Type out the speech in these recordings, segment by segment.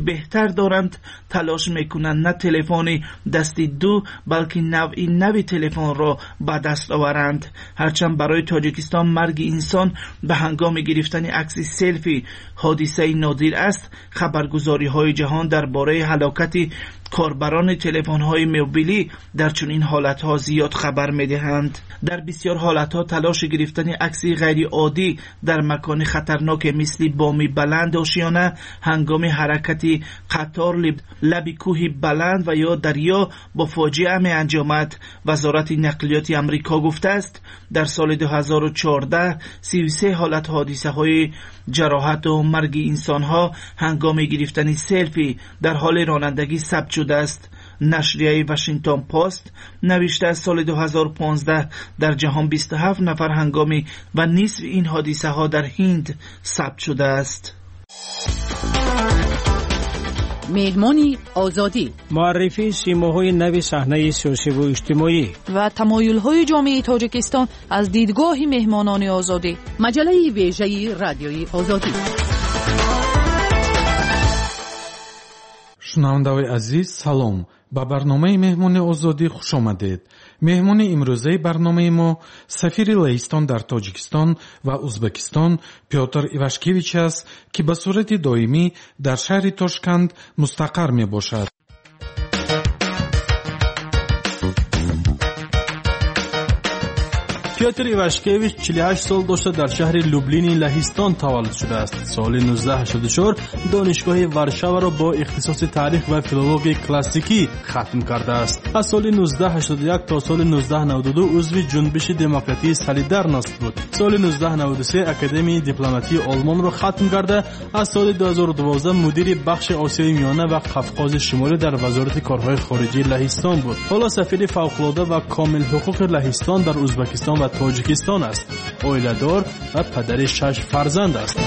بهتر دارند تلاش میکنند نه تلفن دستی دو بلکه نوعی تلفن را به دست آورند. هرچند برای تاجیکستان مرگ انسان به هنگام گرفتن عکس سلفی حادثه نادر است، خبرگزاری های جهان درباره هلاکت کاربران تلفن های موبیلی در چنین حالت ها زیاد خبر می دهند. در بسیار حالت ها تلاش گرفتن عکسی غیر عادی در مکان خطرناک مثل بامی بلند آشیانه هنگام حرکت قطار لب کوه بلند و یا دریا با فاجعه می انجامد. وزارت نقلیات امریکا گفته است در سال 2014 33 حالت حادثه های جراحت و مرگ انسان ها هنگام گرفتن سلفی در حال رانندگی ثبت شده است. نشریه واشنگتن پست نوشته از سال 2015 در جهان 27 نفر هنگامی و نصف این حادثه ها در هند ثبت شده است. مهمانی آزادی، معرفی سیماهای نو صحنه سیاسی و اجتماعی و تمایل‌های جامعه تاجیکستان از دیدگاه مهمانان آزادی. مجله ویژه رادیوی آزادی. шунавандаҳои азиз салом, ба барномаи меҳмони озодӣ хуш омадед. меҳмони имрӯзаи барномаи мо сафири лаҳистон дар тоҷикистон ва узбекистон пётр ивашкевич аст, ки ба сурати доимӣ дар шаҳри тошканд мустақар мебошад. پیوتر ایواشکیویچ 48 سال داشته در شهر لوبلین لهستان تولد شده است. سال 1984 دانشگاه ورشاو را با اختصاص تاریخ و فیلولوژی کلاسیکی ختم کرده است. از سال 1981 تا سال 1992 عضو جنبش دموکراتی سالیدارنوست بود. سال 1993 اکادمی دیپلماتی آلمان را ختم کرده. از سال 2012 مدیر بخش آسیای میانه و قفقاز شمالی در وزارت کارهای خارجی لهستان بود. حالا سفیر فوق‌العاده و کامل حقوق لهستان در ازبکستان و تاجیکستان است. اویله‌دار و پدر 6 فرزند است.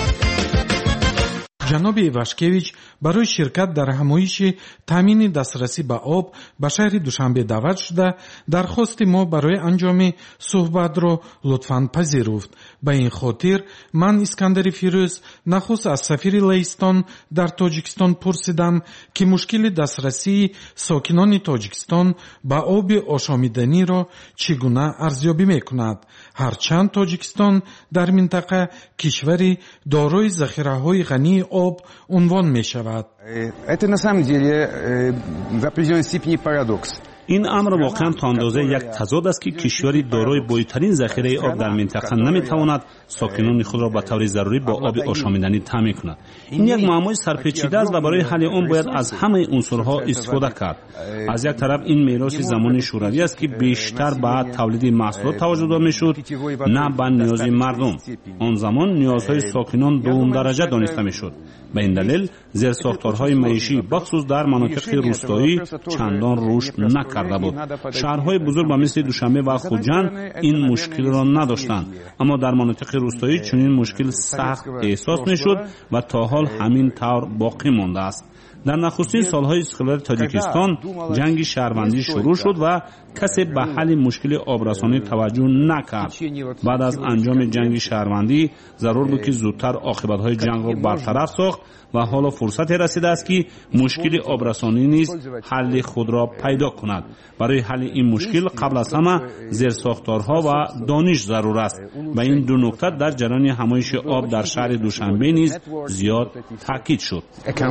ҷаноби ивашкевич барои ширкат дар ҳамоиши таъмини дастрасӣ ба об ба шаҳри душанбе даъват шуда дархости мо барои анҷоми суҳбатро лутфан пазируфт. ба ин хотир ман искандари фирӯз нахуст аз сафири лаҳистон дар тоҷикистон пурсидам ки мушкили дастрасии сокинони тоҷикистон ба оби ошомиданиро чӣ гуна арзёбӣ мекунад, ҳарчанд тоҷикистон дар минтақа кишвари дорои захираҳои ғании об унвон мешавад. Это на самом деле в определенной степени парадокс. این امر واقعا تا اندازه یک تضاد است که کشوری دارای بزرگترین ذخیره آب در منطقه نمیتواند ساکنان خود را به طور ضروری با آب آشامیدنی تامین کند. این یک معمای سرپیچیده است و برای حل آن باید از همه عنصرها استفاده کرد. از یک طرف این میراث زمان شوروی است که بیشتر به تولید محصولات توجه داده میشد نه به نیاز مردم. آن زمان نیازهای ساکنان دوم درجه دانسته میشد. به این دلیل زیرساختارهای معیشی بخصوص در مناطق روستایی چندان رشد نکرده بود. شهرهای بزرگ مثل دوشنبه و خوجند این مشکل را نداشتند، اما در مناطق روستایی چنین مشکل سخت احساس میشد و تا حال همین طور باقی مانده است. در نخستین سالهای استقلال تاجیکستان جنگ شهروندی شروع شد و کسی به حل مشکل آبرسانی توجه نکرد. بعد از انجام جنگ شهروندی ضرور بود که زودتر عاقبت‌های جنگ را برطرف ساخت و حالا فرصت رسیده است که مشکل آبرسانی نیز حل خود را پیدا کند. برای حل این مشکل قبل از همه زیرساختارها و دانش ضرور است و این دو نکته در جریان همایش آب در شهر دوشنبه نیز زیاد تاکید شد.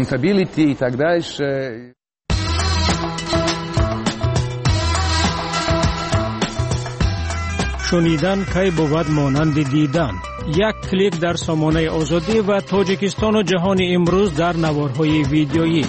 شنیدن کی بود مانند دیدن. یک کلیک در سامانه آزادی و تاجیکستان و جهان امروز در نوارهای ویدیویی.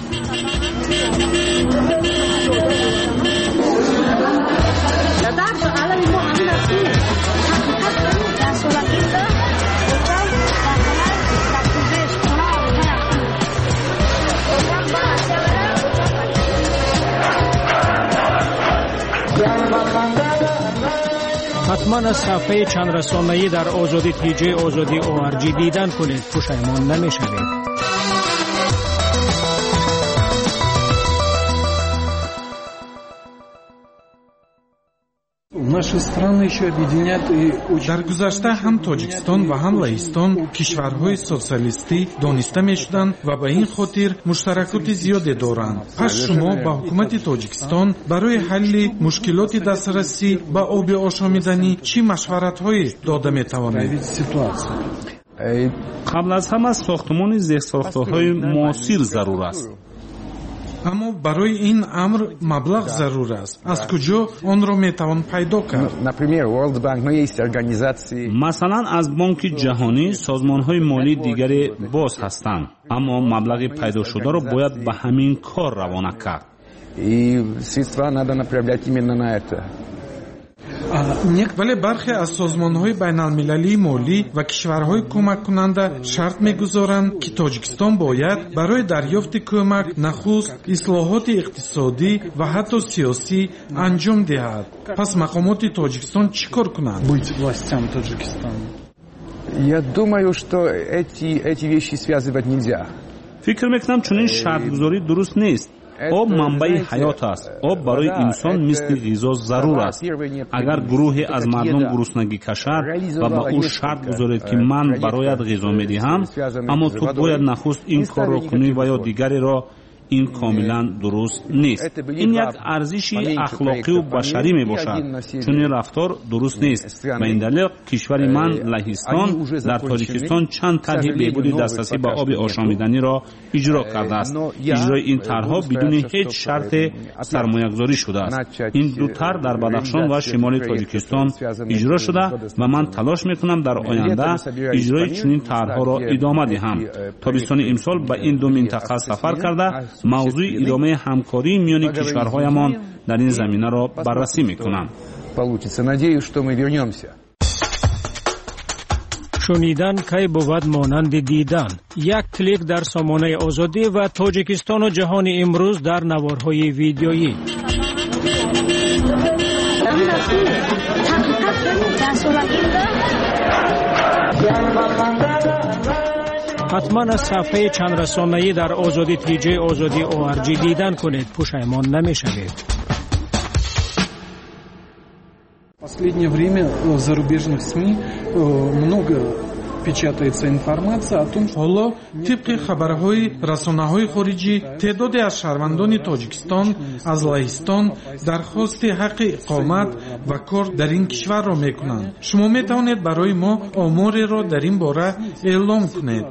حتما از صفحه چند رسانه‌ای در آزادی تیجی آزادی ORG دیدن کنید، پشیمان نمی‌شوید. дар гузашта ҳам тоҷикистон ва ҳам лаҳистон кишварҳои социалистӣ дониста мешуданд ва ба ин хотир муштаракоти зиёде доранд. пас шумо ба ҳукумати тоҷикистон барои ҳалли мушкилоти дастрасӣ ба оби ошомиданӣ чӣ машваратҳое дода метавонед? қабл аз ҳама сохтмони зеҳсохтаҳои муосир зарур аст. аммо барои ин амр маблағ зарур аст. аз куҷо онро метавон пайдо кард? масалан аз бонки ҷаҳонӣ созмонҳои молии дигаре боз ҳастанд, аммо маблағи пайдошударо бояд ба ҳамин кор равона кард. вале бархе аз созмонҳои байналмилалии молӣ ва кишварҳои кӯмаккунанда шарт мегузоранд ки тоҷикистон бояд барои дарёфти кӯмак нахуст ислоҳоти иқтисодӣ ва ҳатто сиёсӣ анҷом диҳад. пас мақомоти тоҷикистон чӣ кор кунанд? фикр мекунам чунин шартгузорӣ дуруст нест. об манбаи ҳаёт аст. об барои инсон мисли ғизо зарур аст. агар гурӯҳе аз мардум гуруснагӣ кашад ва ба ӯ шарт гузоред ки ман бароят ғизо медиҳам, аммо ту бояд нахуст ин корро кунӣ ва ё дигареро, ин комилан дуруст нест. ин як арзиши ахлоқию башарӣ мебошад. чунин рафтор дуруст нест. ба ин далел кишвари ман лаҳистон дар тоҷикистон чанд тарҳи беҳбуди дастрасӣ ба оби ошомиданиро иҷро кардааст. иҷрои ин тарҳҳо бидуни ҳеҷ шарте сармоягузорӣ шудааст. ин ду тарҳ дар бадахшон ва шимоли тоҷикистон иҷро шуда ва ман талош мекунам дар оянда иҷрои чунин тарҳҳоро идома диҳам. тобистони имсол ба ин ду минтақа сафар карда мавзӯи идомаи ҳамкории миёни кишварҳоямон дар ин заминаро баррасӣ мекунам. шунидан кай бувад монанди дидан. як клик дар сомонаи озодӣ ва тоҷикистону ҷаҳони имрӯз дар наворҳои видеоӣ. ҳатман аз сафҳаи чандрасонаӣ дар озоди тиҷаи озоди ORG дидан кунед. пушаймон намешавед. Последнее время в зарубежных СМИ много печатается информация о том, что ҳоло тибқи хабарҳои расонаҳои хориҷӣ теъдоде аз шаҳрвандони тоҷикистон аз лаҳистон дархости ҳаққи иқомат ва кор дар ин кишварро мекунанд. шумо метавонед барои мо омореро дар ин бора эълом кунед?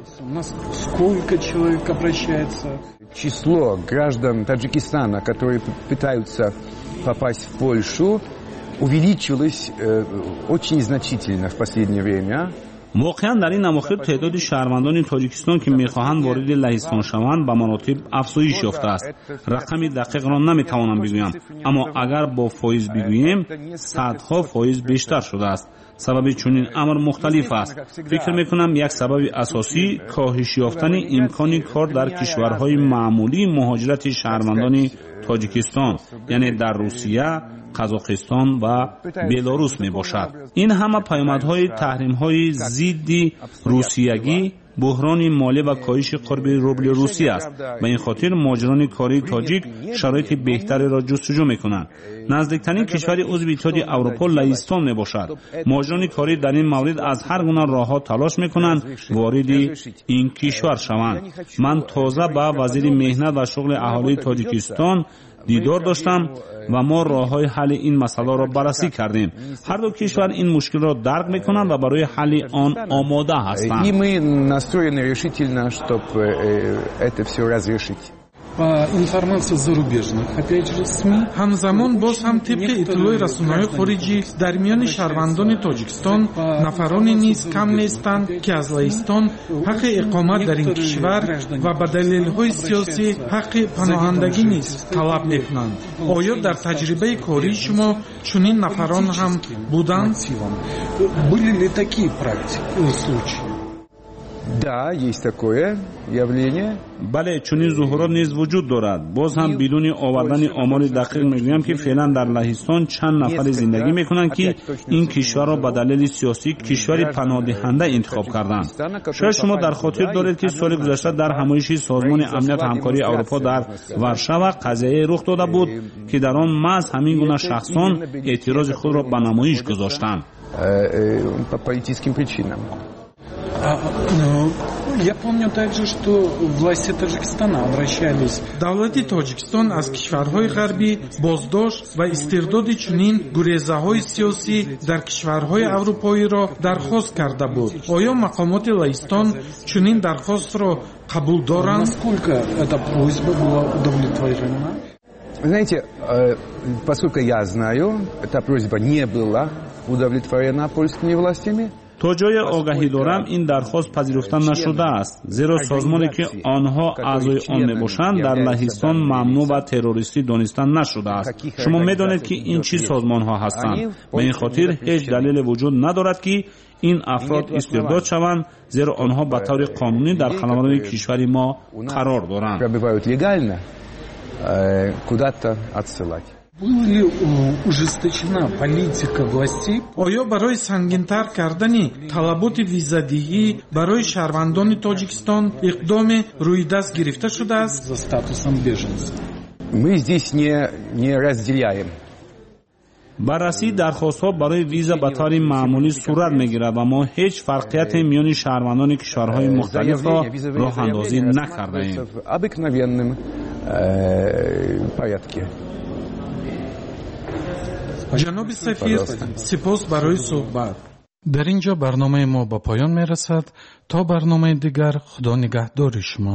сколько человек обращается? Число граждан Таджикистана, которые пытаются попасть в Польшу, увеличилось очень значительно в последнее время. воқеан дар ин авохир теъдоди шаҳрвандони тоҷикистон ки мехоҳанд вориди лаҳистон шаванд ба маротиб афзоиш ёфтааст. рақами дақиқро наметавонам бигӯям, аммо агар бо фоиз бигӯем, садҳо фоиз бештар шудааст. сабаби чунин амр мухталиф аст. фикр мекунам як сабаби асосӣ коҳиш ёфтани имкони кор дар кишварҳои маъмулии муҳоҷирати шаҳрвандони тоҷикистон, яъне дар русия, қазоқистон ва белорус мебошад. ин ҳама паёмадҳои таҳримҳои зидди русиягӣ, буҳрони молия ва коҳиши қурби рубли русӣ аст. ба ин хотир муҳоҷирони кории тоҷик шароити беҳтареро ҷустуҷӯ мекунанд. наздиктарин кишвари узви иттиҳоди аврупо лаҳистон мебошад. муҳоҷирони корӣ дар ин маврид аз ҳар гуна роҳҳо талош мекунанд вориди ин кишвар шаванд. ман тоза ба вазири меҳнат ва шуғли аҳолии тоҷикистон дидор доштам ва мо роҳҳои ҳалли ин масъаларо баррасӣ кардем. ҳар ду кишвар ин мушкилро дарк мекунанд ва барои ҳалли он омода ҳастанд. И мы настроены решительно, чтобы это все разрешить. По информации зарубежных, опять же, СМИ. ҳамзамон боз ҳам тибқи иттилои расонаҳои хориҷӣ дар миёни шаҳрвандони тоҷикистон нафароне низ кам нестанд ки аз лаҳистон ҳаққи иқомат дар ин кишвар ва ба далелҳои сиёсӣ ҳаққи паноҳандагӣ низ талаб мекунанд. оё дар таҷрибаи кории шумо чунин нафарон ҳам буданд? Были ли такие практики, случаи? Да, есть такое явление. بله چنین ظهورات نیز وجود دارد. باز هم بدون آوردن آمار دقیق میگویم که فعلا در لهستان چند نفر زندگی میکنند که این کشور را به دلیل سیاسی کشوری پناهدهنده انتخاب کردند. شاید شما در خاطر دارید که سال گذشته در همایش سازمان امنیت همکاری اروپا در ورشاو قضیه رخ داده بود که در آن محض همین گونه شخصان اعتراض خود را به نمایش گذاشتند. По политическим причинам. Я помню также, что власти Таджикистана обращались. давлати тоҷикистон аз кишварҳои ғарбӣ боздошт ва истирдоди чунин гурезаҳои сиёсӣ дар кишварҳои аврупоиро дархост карда буд. оё мақомоти лаҳистон чунин дархостро қабул доранд? Насколько эта просьба была удовлетворена? Знаете, поскольку я знаю, эта просьба не была удовлетворена польскими властями. تا جای آگاهی دارم این درخواست پذیرفته نشده است، زیرا سازمانی که آنها اعضای آن میباشند در لهستان ممنوع و تروریستی دانسته نشده است. شما میدانید که این چه سازمان ها هستند. به این خاطر هیچ دلیل وجود ندارد که این افراد استرداد شوند، زیرا آنها به طور قانونی در خانواده کشور ما قرار دارند. Была ли ужесточена политика властей? оё барои сангинтар кардани талаботи визадиҳӣ барои шаҳрвандони тоҷикистон иқдоме рӯйдаст гирифта шудааст? За статусом беженца. Мы здесь не разделяем. بررسی درخواست‌ها برای ویزا به طور معمولی صورت می‌گیرد و ما هیچ فرقیتی میان شهروندان کشورهای مختلف را راه‌اندازی نکرده‌ایم. обыкновенном порядке. ҷаноби сафир, сипос барои суҳбат. дар ин ҷо барномаи мо ба поён мерасад. то барномаи дигар, худо нигаҳдори шумо.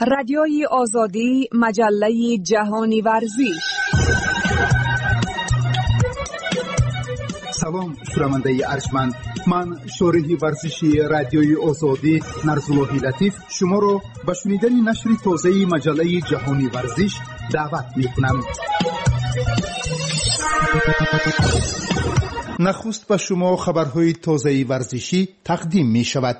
رادیوی آزادی، مجله جهانی ورزش. سلام شنوندگان ارجمند، من شارح ورزشی رادیوی آزادی نرزالله لطیف شما را به شنیدن نشر تازه مجله جهانی ورزش دعوت می‌کنم. نخست به شما خبرهای تازه ورزشی تقدیم می‌شود.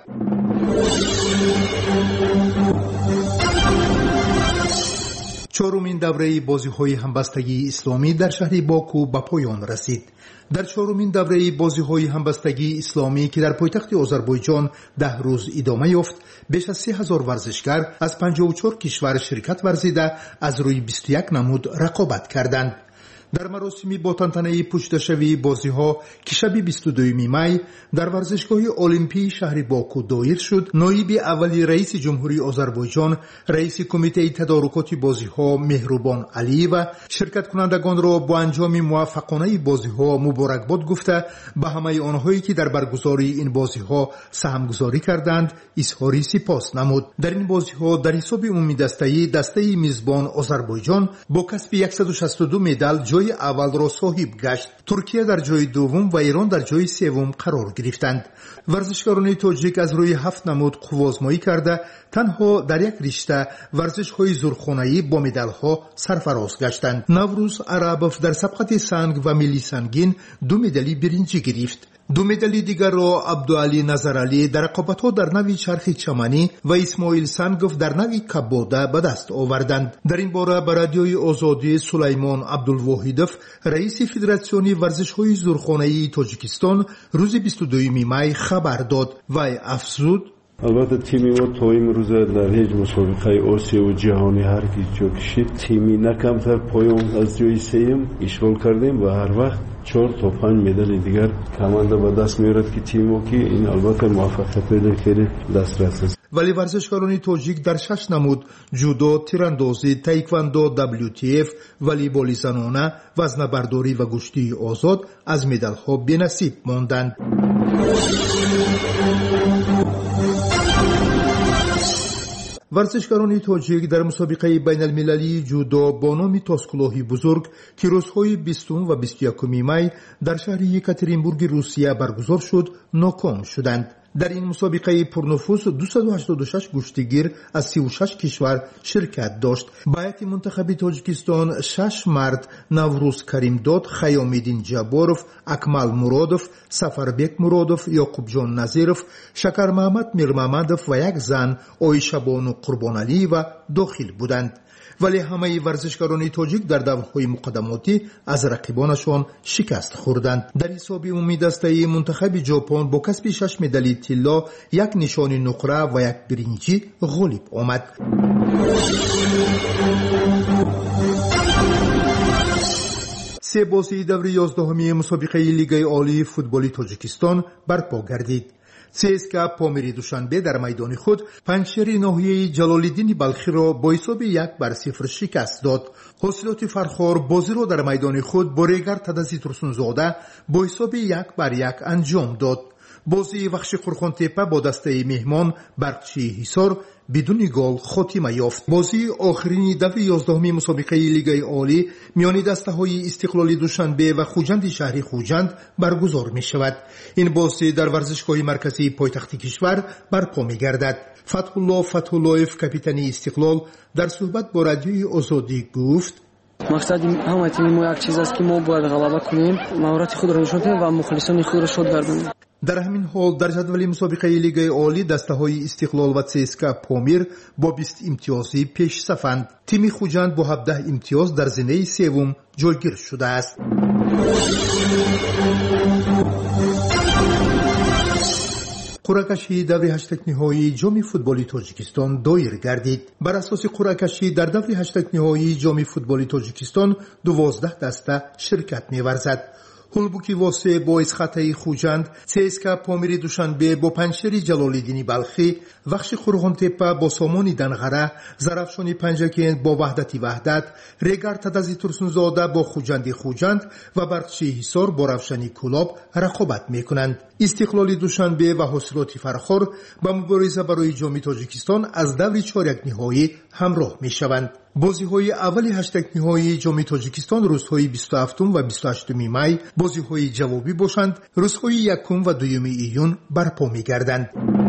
چهارمین دوره بازی‌های همبستگی اسلامی در شهر باکو به پایان رسید. در چهارمین دوره بازی‌های همبستگی اسلامی که در پایتخت آذربایجان 10 روز ادامه یافت، بیش از 30,000 ورزشکار از 54 کشور شرکت ورزیده از روی 21 نمود رقابت کردند. در مراسمی با تنطنه پشتشوی بازی‌ها که شب 22 می در ورزشگاه المپی شهر باکو دایر شد، نایب اولی رئیس جمهوری آذربایجان، رئیس کمیته تدارکات بازی‌ها مهربان علی و شرکت کنندگان را با انجام موفقانه بازی‌ها مبارکباد گفته به همه آنهایی که در برگزاری این بازی‌ها سهمگذاری کردند اظهار سپاس نمود. در این بازی‌ها در حساب عمومی دسته میزبان آذربایجان با کسب 162 مدال جای اول را صاحب گشت. ترکیه در جای دوم و ایران در جای سوم قرار گرفتند. ورزشکاران تاجیک از روی 7 نمود قوازمایی کرده تنها در یک رشته ورزش‌های زورخانه‌ای با مدال‌ها سرفراز گشتند. نوروز عربوف در سبقت سنگ و ملی سنگین 2 مدال برنجی گرفت. 2 مدال دیگر را عبدالعلی نظرعلی در رقابت‌ها در نوع چرخ چمنی و اسماعیل سنگوف در نوع کباده به دست آوردند. در این باره به رادیوی آزادی سلیمان عبدالواحدوف، رئیس فدراسیون ورزش‌های زورخانه‌ای تاجیکستان، روز 22 می خبر داد و افزود: البته تیمی ما تا امروز در هیچ مسابقه آسیا و جهانی هر کی جا کشید تیمی نه کمتر پایان از جای سوم اشغال کردیم و هر وقت 4 تا 5 مدال دیگر کمانده به دست میارد که تیمو که این البته موفقیت پیدا کرده دسترس است. ولی ورزشکاران تاجیک در 6 نمود جودو، تیراندازی، تایکواندو، WTF، والیبال زنانه، وزنه‌برداری و گشتی آزاد از مدال‌ها بی‌نصیب ماندند. ورزشکاران تاجیک در مسابقه بین المللی جودو با نام تاسکلاهی بزرگ که روزهای 20 و 21 می در شهر یکاترینبورگ روسیه برگزار شد ناکام شدند. در این مسابقه پرنفوذ 286 گشتیگیر از 36 کشور شرکت داشت. به هیئت منتخب تاجیکستان 6 مرد نوروز کریمداد، خیامالدین جباروف، اکمل مرادوف، سفربek مرادوف، یعقوب جان نظیروف، شکر محمد میرمحمدوف و یک زن عایشه بانو قربانعلی و داخل بودند. ولی همه ورزشکاران تاجیک در دورهای مقدماتی از رقیبانشان شکست خوردند. در حساب عمومی دسته منتخب ژاپن با کسب 6 مدال طلا، 1 نشان نقره و 1 برنجی غالب آمد. سه بازی دور 11 مسابقه لیگ عالی فوتبال تاجیکستان برپا گردید. CSKA پامیری دوشنبه در میدان خود پنجشیر ناحیه جلال‌الدین بلخی را با حساب 1-0 شکست داد. حاصلات فرخار بازی را در میدان خود با ریگر تدزی ترسونزاده با حساب 1-1 انجام داد. بازی وخش خورخان تپه با دسته مهمان برقچی حصار بدون گل خاتمه یافت. بازی آخرین دور 11 مسابقه لیگ عالی میان دسته‌های استقلال دوشنبه و خوجند شهری خوجند برگزار می شود. این بازی در ورزشگاه مرکزی پایتخت کشور برپا می گردد. فتح‌الله فتح‌الله‌یف کاپیتان استقلال در صحبت با رادیوی آزادی گفت: مقصد همه تیم ما یک چیز است که ما باید غلبه کنیم، مهارت خود را نشان دهیم و مخلصان خود را شاد گردانیم. در همین حال در جدول مسابقه لیگ عالی دسته‌های استقلال و CSKA پامیر با 20 امتیازی پیش صفند. تیم خوجند با 17 امتیاز در زینه سوم جایگیر شده است. قرعه‌کشی دور 8 نهایی جام فوتبال تاجیکستان دایر گردید. بر اساس قرعه‌کشی در دور 8 نهایی جام فوتبال تاجیکستان 12 دسته شرکت می‌ورزد. هلبوکی واسه با اسخطه خوجند، CSKA پامیری دوشنبه با پنجشیر جلال‌الدین بلخی، وخش خورخان تپه با سامان دنغره، زرافشان پنجکین با وحدت، ریگر تدزی ترسونزاده با خوجند و برقچی حصار با رفشانی کلاب رقابت میکنند. استقلال دوشنبه و حاصلات فرخار با مبارزه برای جام تاجیکستان از دور چهارک نهایی همراه می شوند. بازی های اولی هشتگ نهایی جام تاجیکستان روزهای 27 و 28 می بازی های جوابی باشند. روزهای 1 و 2 ایون برپا می گردند.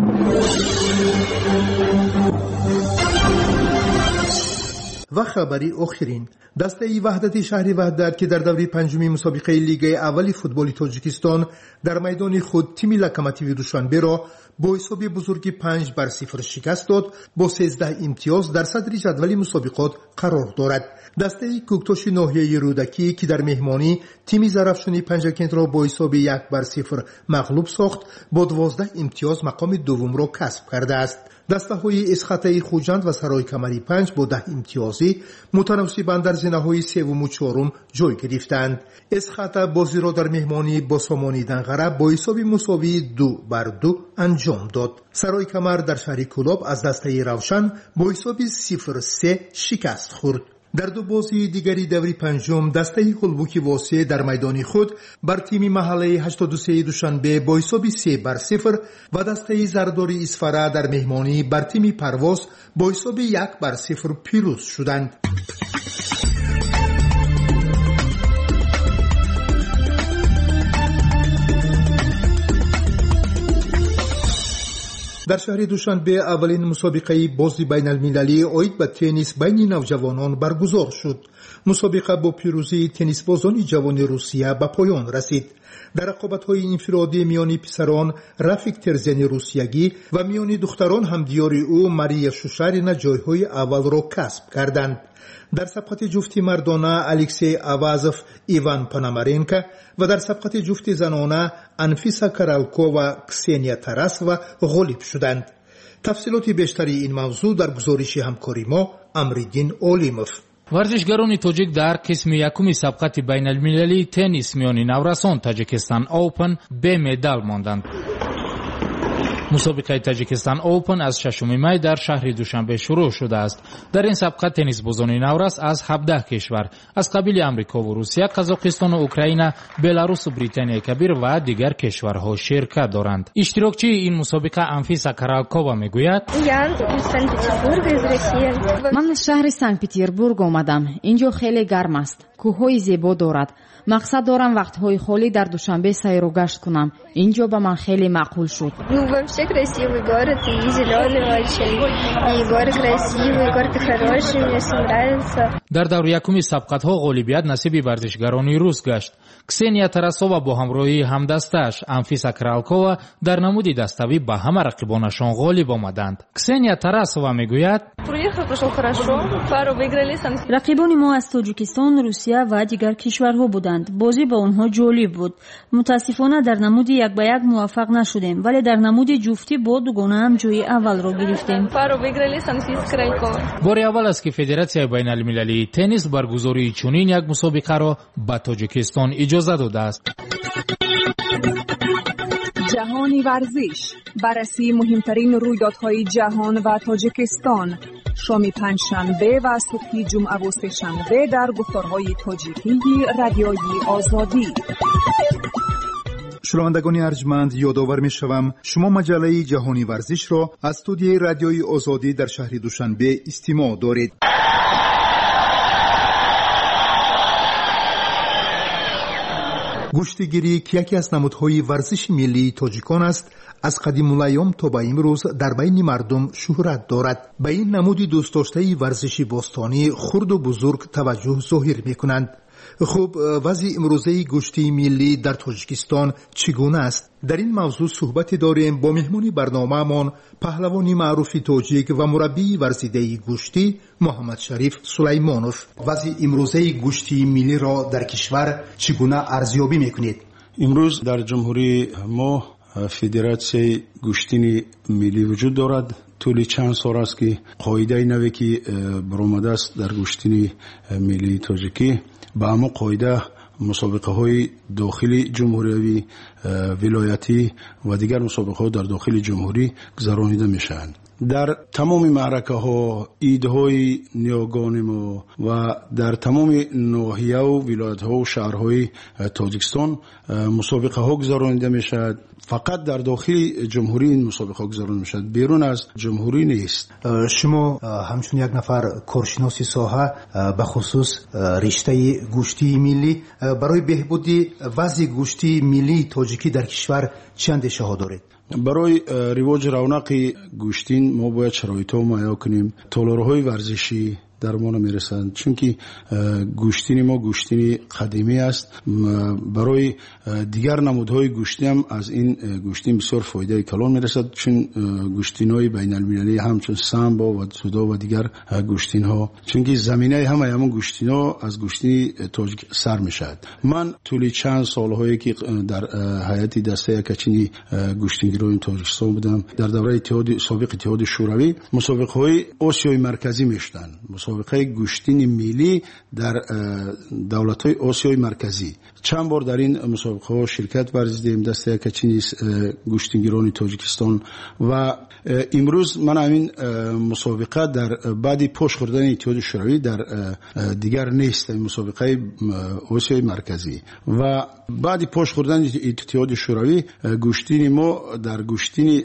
و خبری آخرین، دسته وحدت شهر وحدت که در دوره پنجمی مسابقه لیگ اولی فوتبال تاجیکستان در میدان خود تیم لوکوموتیو دوشنبه را با حساب بزرگی 5-0 شکست داد. با 13 امتیاز در صدر جدول مسابقات قرار دارد. دسته کوکتوش ناحیه رودکی که در مهمانی تیم زرافشانی پنجکند را با حساب 1-0 مغلوب ساخت، با 12 امتیاز مقام دوم را کسب کرده است. دسته های اسخطه خوجند و سرای کمری 5 با 10 امتیازی متناسباً در زینه های 3 و 4 جای گرفتند. اسخطه بازی را در مهمانی با سامانی دنغره با حساب مساوی 2-2 انجام داد. سرای کمر در شهر کلاب از دسته روشن با حساب 0-3 شکست خورد. در دو بازی دیگری دوری پنجم دسته هلبوکی واسه در میدان خود بر تیم محله 83 دوشنبه با حساب 3-0 و دسته زرداری اسفره در مهمانی بر تیم پرواز با حساب 1-0 پیروز شدند. در شهر دوشنبه اولین مسابقه بازی بین المللی اید به تنیس بین نوجوانان برگزار شد. مسابقه با پیروزی تنیس بازان جوان روسیه به پایان رسید. در رقابت‌های انفرادی میان پسران رفیق ترزن روسیگی و میان دختران همدیار او ماریا شوشارینا جایهای اول را کسب کردند. در سبقت جفت مردانه الکسی آوازوف ایوان پانامارنکا و در سبقت جفت زنانه انفیسا کارالکو و کسینیا تاراسووا غالب شدند. تفصیلات بیشتری این موضوع در گزارش همکاری ما امریدین اولیموف. ورزشگران توجیک در قسم یکم سبقت بین المللی تنیس میان نوراسان تاجیکستان اوپن به مدال ماندند. مسابقه تاجیکستان اوپن از 6 می در شهر دوشنبه شروع شده است. در این سبقت تنیس بازان نوراس از 17 کشور از قبیل امریکا و روسیه، قزاقستان و اوکراین، بلاروس و بریتانیای کبیر و دیگر کشورها شرکت دارند. اشتراکچی این مسابقه انفیسا کارالکووا میگوید: من از شهر سنت پترزبورگ آمدم. اینجا خیلی گرم است. کوههای زیبا دارد. مقصد دارم وقتهای خالی در دوشنبه سیر و گشت کنم. اینجا به من خیلی معقول شد. در دور یکم سبقت ها غالبیت نصیب ورزشگران روس گشت. کسینیا تاراسووا با همراهی همدستش انفیسا کارالکووا در نمود دستوی به همه رقیبانشان غالب آمدند. کسینیا تاراسووا میگوید: رقیبان ما از تاجیکستان، روسیه و دیگر کشورها بودند. بازی با آنها جالب بود. متاسفانه در نمود 1-1 موفق نشدیم، ولی در نمود جفتی با دوگانه هم جای اول را گرفتیم. بار اول است که فدراسیون بین المللی تنیس برگزاری چنین یک مسابقه را به تاجیکستان اجازه داده است. جهانی ورزش، بررسی مهمترین رویدادهای جهان و تاجیکستان، شام پنجشنبه و صبح جمعه و سه‌شنبه در گفتارهای تاجیکی رادیوی آزادی. شنوندگان ارجمند، یادآور می‌شوم شما مجله جهانی ورزش را از استودیوی رادیوی آزادی در شهر دوشنبه استماع دارید. گوشتگیری که یکی از نمودهای ورزش ملی تاجیکان است، از قدیم الایام تا به امروز در بین مردم شهرت دارد. به این نمود دوست داشته ورزشی باستانی خرد و بزرگ توجه ظاهر می‌کنند. خب وضع امروزه گوشتی ملی در تاجیکستان چگونه است؟ در این موضوع صحبت داریم با مهمون برنامه‌مان، پهلوانی معروف تاجیک و مربی ورزیده گوشتی محمد شریف سلیمانوف. وضع امروزه گوشتی ملی را در کشور چگونه ارزیابی میکنید؟ امروز در جمهوری ما فدراسیون گوشتین ملی وجود دارد. طولی چند سال است که قاعده نوی که برآمده است در گوشتین ملی تاجیکی، با همه قاعده مسابقه های داخلی جمهوری، ولایتی و دیگر مسابقه ها در داخل جمهوری گذرانیده میشوند. در تمام معرکه ها، ایدهای نیاگان ما و در تمام ناحیه و ولایت ها و شهرهای تاجیکستان مسابقه ها گذرانیده می شود. فقط در داخل جمهوری این مسابقه ها گذرانیده می شود، بیرون از جمهوری نیست. شما همچون یک نفر کارشناس ساحه به خصوص رشته گوشتی ملی برای بهبودی وضع گوشتی ملی تاجیکی در کشور چه اندیشه ها دارید؟ برای رواج رونق گوشتین ما باید شرایط‌ها مهیا کنیم. تالارهای ورزشی در ما نمیرسند، چون که گوشتین ما گوشتین قدیمی است. برای دیگر نمودهای گوشتی هم از این گوشتین بسیار فایده کلان میرسد، چون گوشتین‌های بین المللی همچون سامبا و سودا و دیگر گوشتین‌ها، چون که زمینه همون گوشتین‌ها از گوشتین تاجیک سر میشد. من طول چند سال‌هایی که در هیئت دسته کچینی گوشتینگیران تاجیکستان بودم، در دوره سابق اتحاد شوروی مسابقه‌های آسیای مرکزی میشدن، مسابقه گوشتین ملی در دولت‌های آسیای مرکزی. چند بار در این مسابقه ها شرکت ورزیدیم دسته کچینی گوشتینگیران تاجیکستان و امروز من همین مسابقه در بعد پشت خوردن اتحاد شوروی در دیگر نیست، مسابقه آسیای مرکزی و بعد پشت خوردن اتحاد شوروی گوشتین ما در گوشتین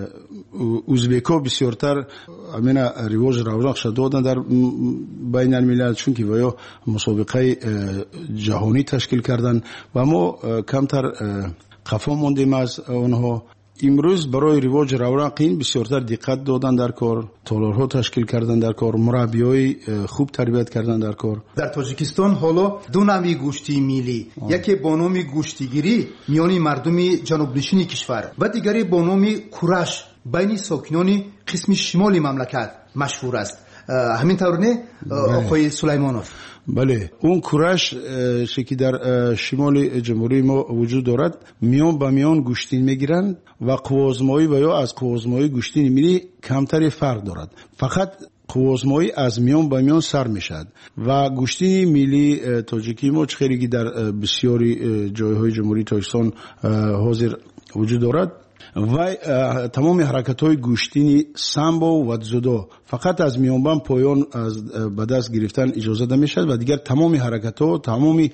ازبک‌ها بسیارتر همین رواج رونق شد دادن در بین الملل، چون که ویا مسابقه جهانی تشکیل کردن و ما کمتر خفا موندیم از اونها. امروز برای رواج رونق این بسیارتر دقت دادن در کار، تالارها تشکیل کردن در کار، مربیای خوب تربیت کردن در کار. در تاجیکستان حالا دو نوع گوشتی ملی، یکی با نام گوشتیگیری میان مردم جنوب نشین کشور و دیگری با نام کورش بین ساکنان قسم شمالی مملکت مشهور است. همین طور نه آقای سلیمانوف؟ بله، اون کورش که در شمال جمهوری ما وجود دارد میان با میان گوشتین میگیرند و قوازمایی و یا از قوازمایی گوشتین ملی کمتری فرق دارد، فقط قوازمایی از میان با میان سر میشد و گوشتین ملی تاجیکی ما خیلی در بسیاری جایهای جمهوری تاجیکستان حاضر وجود دارد و تمام حرکت‌های گوشتینی سامبا و زودا فقط از میانبان پایان از به دست گرفتن اجازه داده میشد و دیگر تمام حرکت‌ها، تمام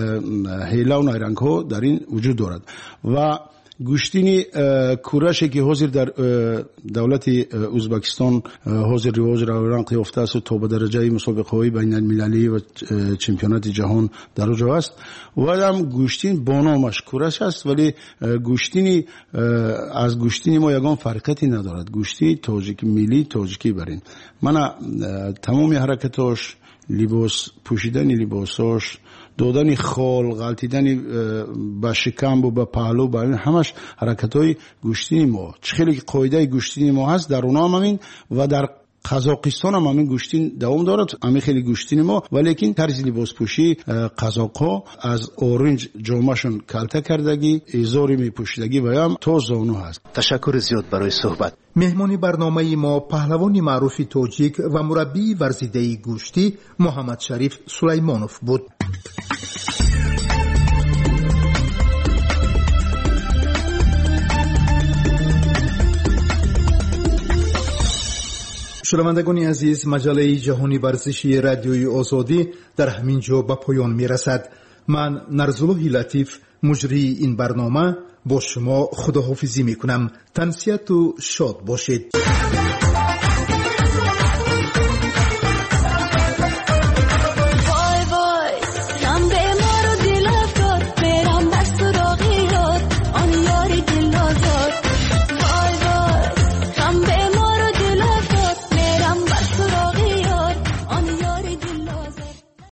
حیله و نیرنگ‌ها در این وجود دارد و گوشتین کورشی که حاضر در دولت ازبکستان حاضر رواج رونق یافته است و تا به درجه مسابقه‌های بین المللی و چمپیونات جهان در اونجا است و هم گوشتین با نامش کورش است، ولی گوشتین از گوشتین ما یگان فرقتی ندارد. گوشتی تاجیک ملی تاجیکی برین من تمام حرکتاش، لباس پوشیدن لباساش، دادن خال، غلطیدن با شکم و با پهلو، با همش حرکت‌های گوشتین ما. خیلی قاعده گوشتین ما هست در اونها هم همین و در قزاقستان هم همین گوشتین دوام دارد، همین خیلی گوشتین ما، ولیکن طرز لباس پوشی قزاق‌ها از اورنج جامه‌شون کلته کردگی، ازاری میپوشیدگی و هم تا زانو هست. تشکر زیاد برای صحبت. مهمانی برنامه ما پهلوان معروف تاجیک و مربی ورزیده گوشتی محمد شریف سلیمانوف بود. شنوندگان عزیز، مجله جهانی ورزشی رادیوی آزادی در همین جا به پایان می رسد. من نرزالله لطیف مجری این برنامه با شما خداحافظی می کنم. تنسیت و شاد باشید.